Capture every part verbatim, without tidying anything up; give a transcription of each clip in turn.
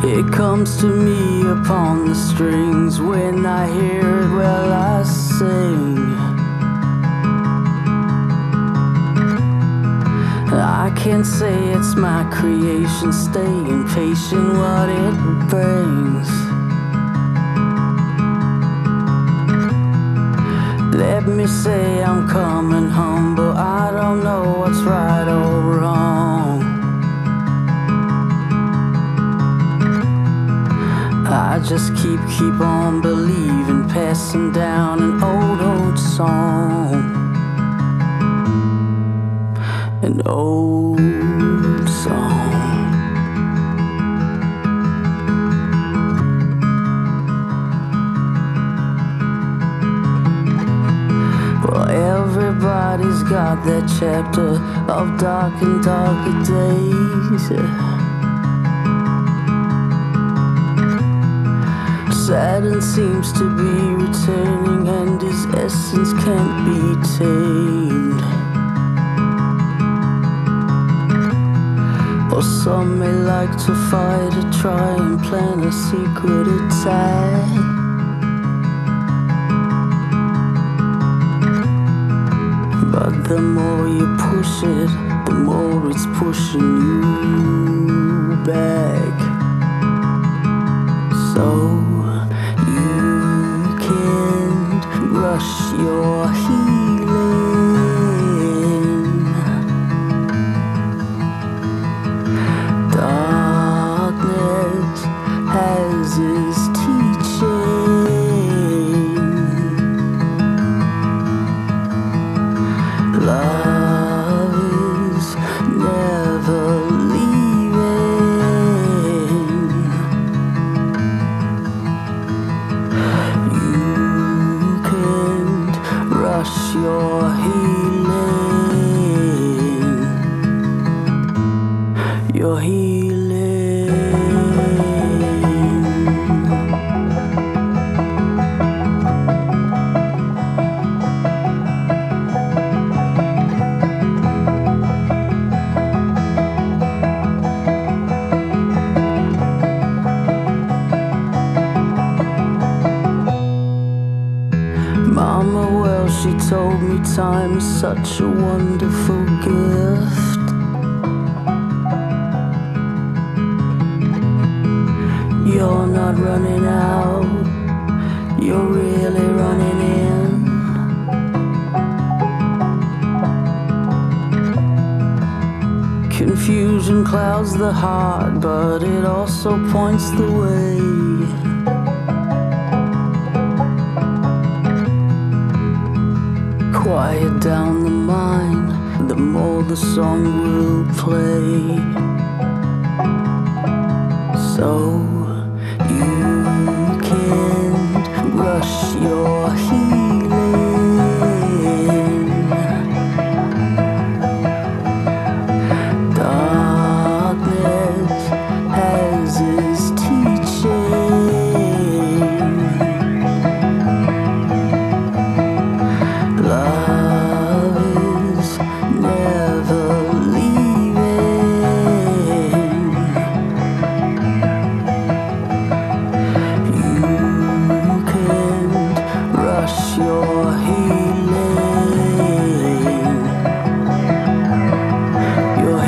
It comes to me upon the strings. When I hear it, well, I sing. I can't say it's my creation, staying patient what it brings. Let me say I'm coming home, but I don't know what's right or wrong. I just keep, keep on believing, passing down an old, old song. An old song. Well, everybody's got that chapter of dark and darker days. Saturn seems to be returning, and his essence can't be tamed. Or some may like to fight or try and plan a secret attack. But the more you push it, the more it's pushing you back. So you can't rush your healing. Darkness has its teaching. Love is never leaving. You can't rush your healing. Your healing. Mama, well, she told me time is such a wonderful gift. You're not running out, you're really running in. Confusion clouds the heart, but it also points the way. Quiet down the mind, the more the song will play. So you can't rush your healing. Darkness has its teaching. Love is never leaving. You can't rush your healing. Your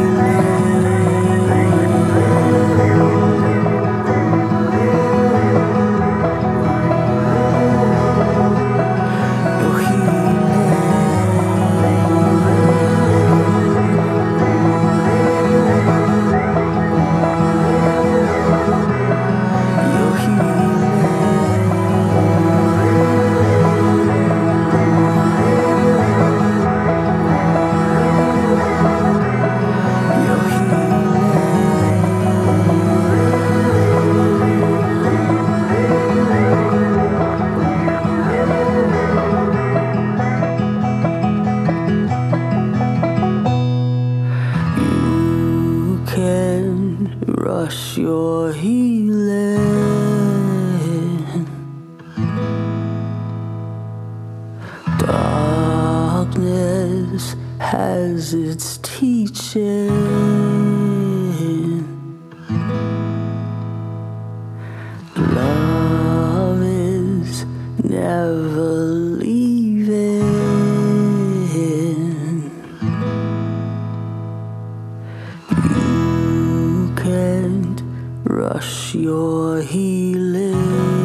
rush your healing. Darkness has its teaching. your healing.